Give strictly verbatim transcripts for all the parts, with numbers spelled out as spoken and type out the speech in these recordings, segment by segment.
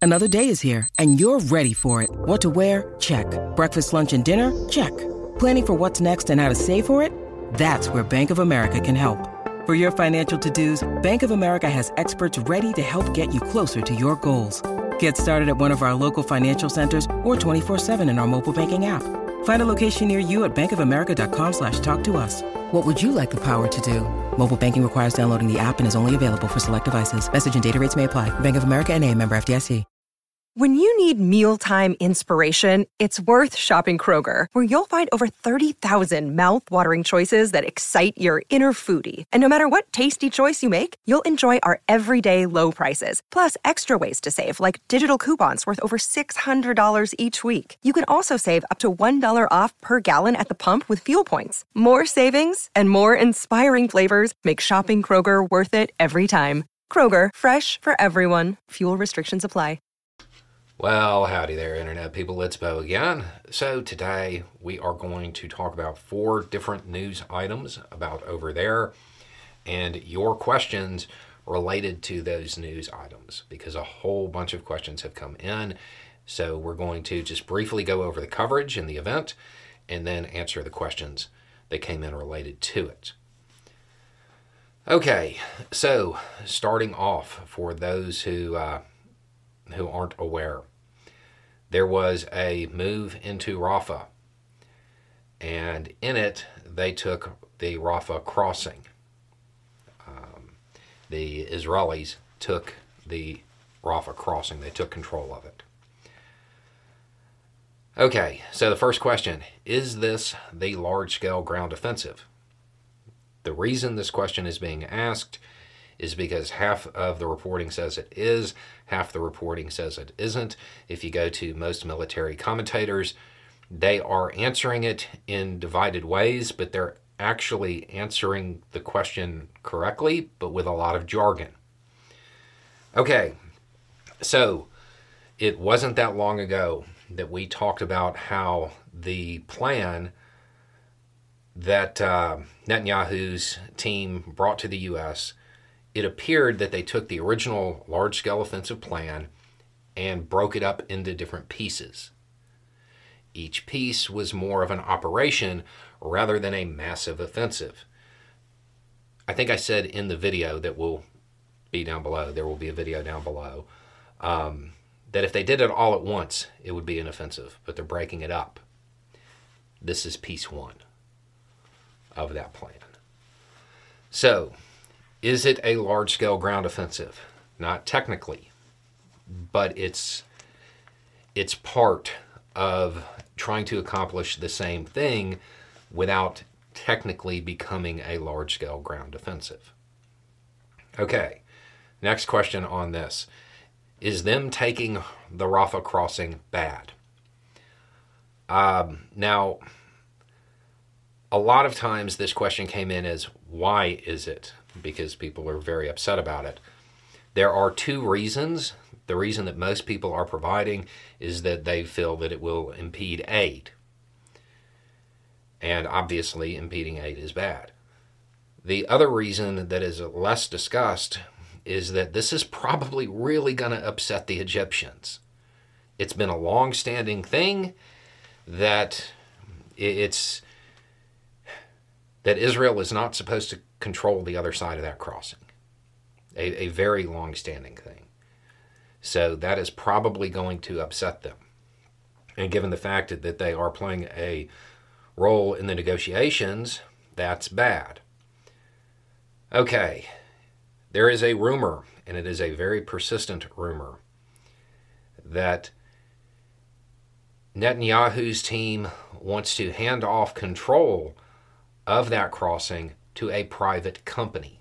Another day is here, and you're ready for it. What to wear? Check. Breakfast, lunch, and dinner? Check. Planning for what's next and how to save for it? That's where Bank of America can help. For your financial to-dos, Bank of America has experts ready to help get you closer to your goals. Get started at one of our local financial centers or twenty-four seven in our mobile banking app. Find a location near you at bankofamerica.com slash talk to us. What would you like the power to do? Mobile banking requires downloading the app and is only available for select devices. Message and data rates may apply. Bank of America N A, member F D I C. When you need mealtime inspiration, it's worth shopping Kroger, where you'll find over thirty thousand mouth-watering choices that excite your inner foodie. And no matter what tasty choice you make, you'll enjoy our everyday low prices, plus extra ways to save, like digital coupons worth over six hundred dollars each week. You can also save up to one dollar off per gallon at the pump with fuel points. More savings and more inspiring flavors make shopping Kroger worth it every time. Kroger, fresh for everyone. Fuel restrictions apply. Well, howdy there, Internet people. It's Bo again. So today we are going to talk about four different news items about over there and your questions related to those news items, because a whole bunch of questions have come in. So we're going to just briefly go over the coverage and the event and then answer the questions that came in related to it. Okay, so starting off, for those who uh, who aren't aware, there was a move into Rafah, and in it, they took the Rafah crossing. Um, the Israelis took the Rafah crossing. They took control of it. Okay, so the first question, is this the large-scale ground offensive? The reason this question is being asked is because half of the reporting says it is, half the reporting says it isn't. If you go to most military commentators, they are answering it in divided ways, but they're actually answering the question correctly, but with a lot of jargon. Okay, so it wasn't that long ago that we talked about how the plan that uh, Netanyahu's team brought to the U S, it appeared that they took the original large-scale offensive plan and broke it up into different pieces. Each piece was more of an operation rather than a massive offensive. I think I said in the video that will be down below, there will be a video down below, um, that if they did it all at once, it would be an offensive, but they're breaking it up. This is piece one of that plan. So, is it a large-scale ground offensive? Not technically, but it's it's part of trying to accomplish the same thing without technically becoming a large-scale ground offensive. Okay, next question on this. Is them taking the Rafah crossing bad? Um, now, a lot of times this question came in as, why is it? Because people are very upset about it. There are two reasons. The reason that most people are providing is that they feel that it will impede aid. And obviously, impeding aid is bad. The other reason that is less discussed is that this is probably really going to upset the Egyptians. It's been a long-standing thing that it's that Israel is not supposed to control the other side of that crossing. A, a very long-standing thing. So that is probably going to upset them. And given the fact that they are playing a role in the negotiations, that's bad. Okay, there is a rumor, and it is a very persistent rumor, that Netanyahu's team wants to hand off control of that crossing to a private company.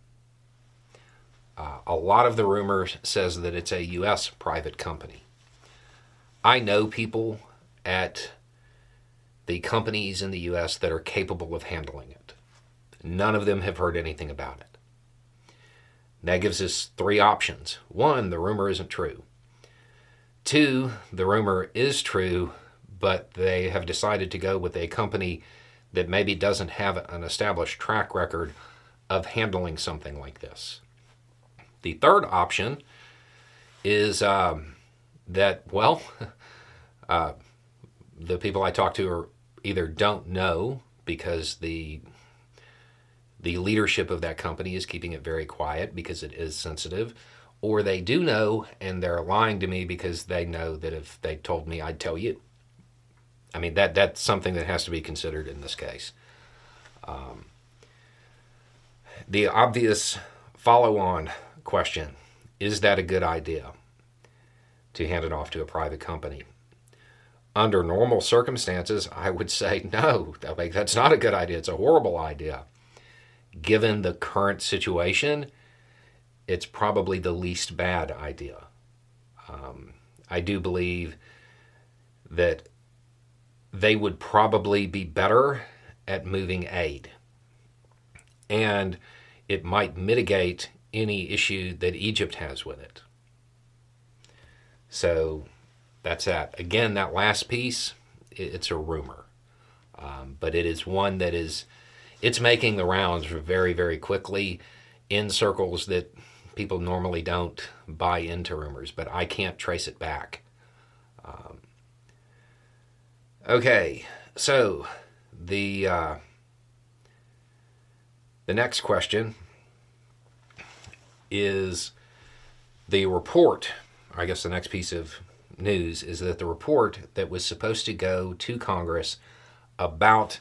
Uh, a lot of the rumors says that it's a U S private company. I know people at the companies in the U S that are capable of handling it. None of them have heard anything about it. That gives us three options. One, the rumor isn't true. Two, the rumor is true, but they have decided to go with a company that maybe doesn't have an established track record of handling something like this. The third option is um, that, well, uh, the people I talk to are either don't know because the the leadership of that company is keeping it very quiet because it is sensitive, or they do know and they're lying to me because they know that if they told me, I'd tell you. I mean, that that's something that has to be considered in this case. Um, the obvious follow-on question, is that a good idea to hand it off to a private company? Under normal circumstances, I would say no. Like, that's not a good idea. It's a horrible idea. Given the current situation, it's probably the least bad idea. Um, I do believe that they would probably be better at moving aid. And it might mitigate any issue that Egypt has with it. So that's that. Again, that last piece, it's a rumor. Um, but it is one that is, it's making the rounds very, very quickly in circles that people normally don't buy into rumors, but I can't trace it back. Um, okay, so the uh, the next question is the report. I guess the next piece of news is that the report that was supposed to go to Congress about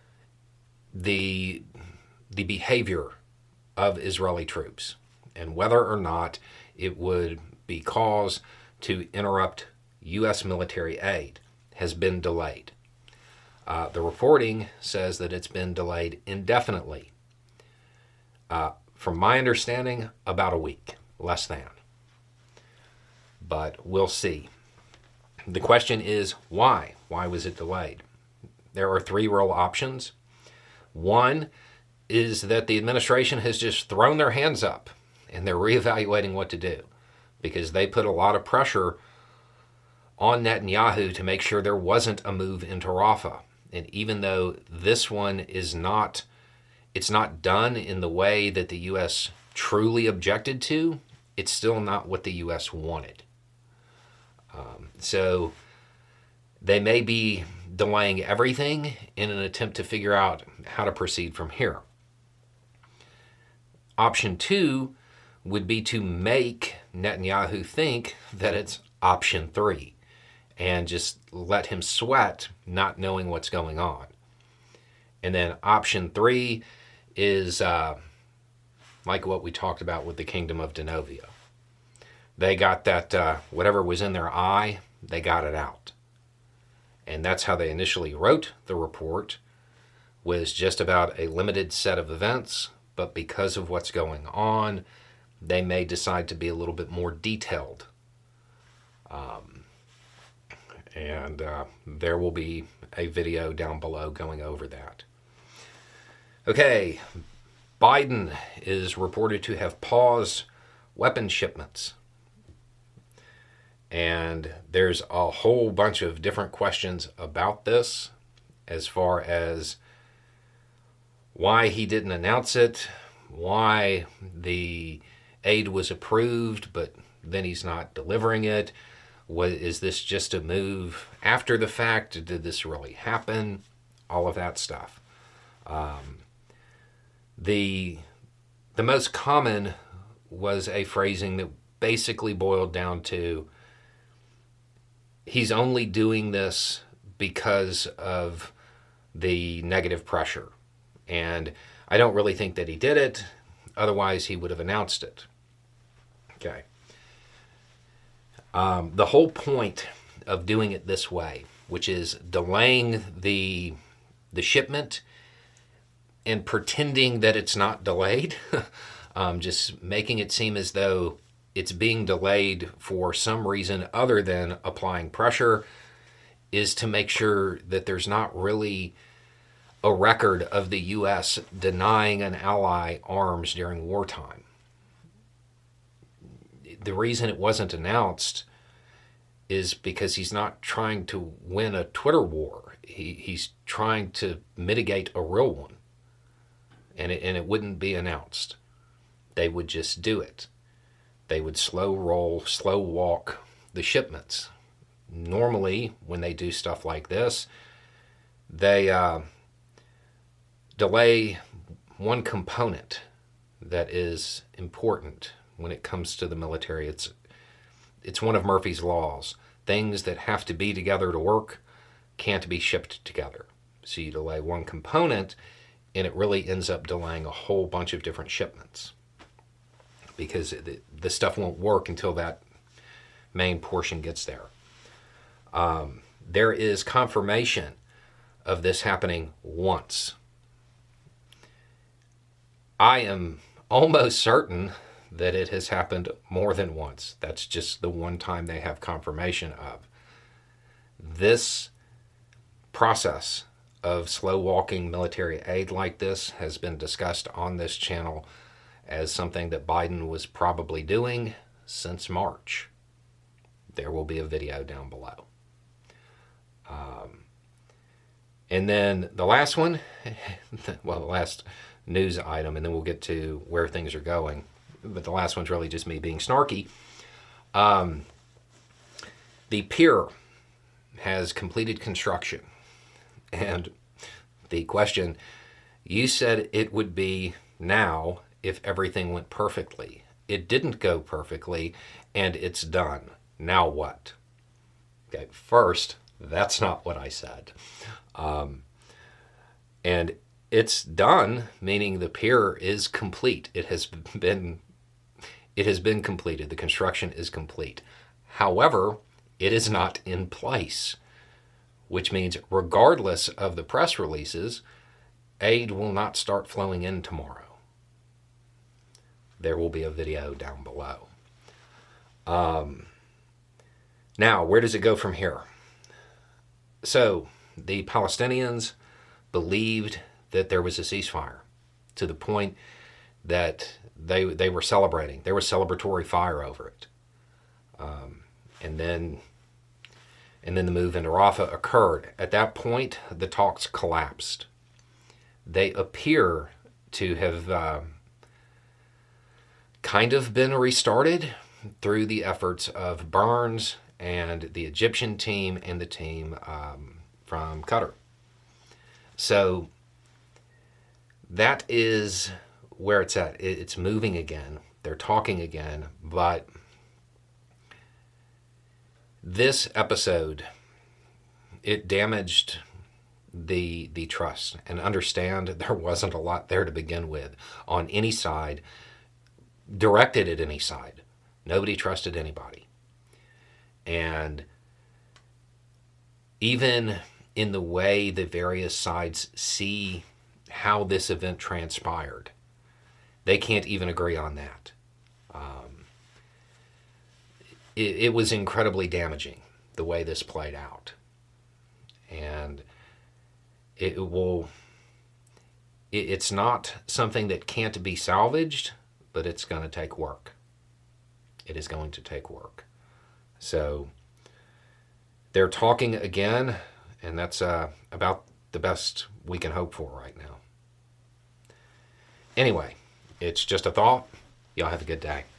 the the behavior of Israeli troops and whether or not it would be cause to interrupt U S military aid has been delayed. Uh, the reporting says that it's been delayed indefinitely. Uh, from my understanding, about a week, less than. But we'll see. The question is, why? Why was it delayed? There are three real options. One is that the administration has just thrown their hands up and they're reevaluating what to do because they put a lot of pressure on Netanyahu to make sure there wasn't a move into Rafah. And even though this one is not, it's not done in the way that the U S truly objected to, it's still not what the U S wanted. Um, so they may be delaying everything in an attempt to figure out how to proceed from here. Option two would be to make Netanyahu think that it's option three and just let him sweat not knowing what's going on. And then option three is uh, like what we talked about with the Kingdom of Denovia. They got that, uh, whatever was in their eye, they got it out. And that's how they initially wrote the report, was just about a limited set of events, but because of what's going on, they may decide to be a little bit more detailed. Um, and uh, there will be a video down below going over that. Okay, Biden is reported to have paused weapon shipments. And there's a whole bunch of different questions about this as far as why he didn't announce it, why the aid was approved, but then he's not delivering it. What, is this just a move after the fact? Did this really happen? All of that stuff. Um, the, the most common was a phrasing that basically boiled down to, he's only doing this because of the negative pressure. And I don't really think that he did it. Otherwise, he would have announced it. Okay. Um, the whole point of doing it this way, which is delaying the, the shipment and pretending that it's not delayed, um, just making it seem as though it's being delayed for some reason other than applying pressure, is to make sure that there's not really a record of the U S denying an ally arms during wartime. The reason it wasn't announced is because he's not trying to win a Twitter war. He, he's trying to mitigate a real one. And it, and it wouldn't be announced. They would just do it. They would slow roll, slow walk the shipments. Normally, when they do stuff like this, they uh, delay one component that is important when it comes to the military. It's it's one of Murphy's laws. Things that have to be together to work can't be shipped together. So you delay one component, and it really ends up delaying a whole bunch of different shipments, because the, the stuff won't work until that main portion gets there. Um, there is confirmation of this happening once. I am almost certain that it has happened more than once. That's just the one time they have confirmation of. This process of slow walking military aid like this has been discussed on this channel as something that Biden was probably doing since March. There will be a video down below. Um, and then the last one, well, the last news item, and then we'll get to where things are going. But the last one's really just me being snarky. Um, the pier has completed construction. And the question, you said it would be now if everything went perfectly. It didn't go perfectly, and it's done. Now what? Okay, first, that's not what I said. Um, and it's done, meaning the pier is complete. It has been, it has been completed. The construction is complete. However, it is not in place, which means regardless of the press releases, aid will not start flowing in tomorrow. There will be a video down below. Um, now, where does it go from here? So, the Palestinians believed that there was a ceasefire to the point that they they were celebrating. There was celebratory fire over it. Um, and then and then the move into Rafah occurred. At that point, the talks collapsed. They appear to have uh, kind of been restarted through the efforts of Burns and the Egyptian team and the team um, from Qatar. So that is where it's at. It's moving again. They're talking again. But this episode, it damaged the the trust. And understand, there wasn't a lot there to begin with on any side, directed at any side. Nobody trusted anybody. And even in the way the various sides see how this event transpired, they can't even agree on that. Um, it, it was incredibly damaging, the way this played out. And it will, it, it's not something that can't be salvaged, but it's going to take work. It is going to take work. So they're talking again, and that's uh, about the best we can hope for right now. Anyway, it's just a thought. Y'all have a good day.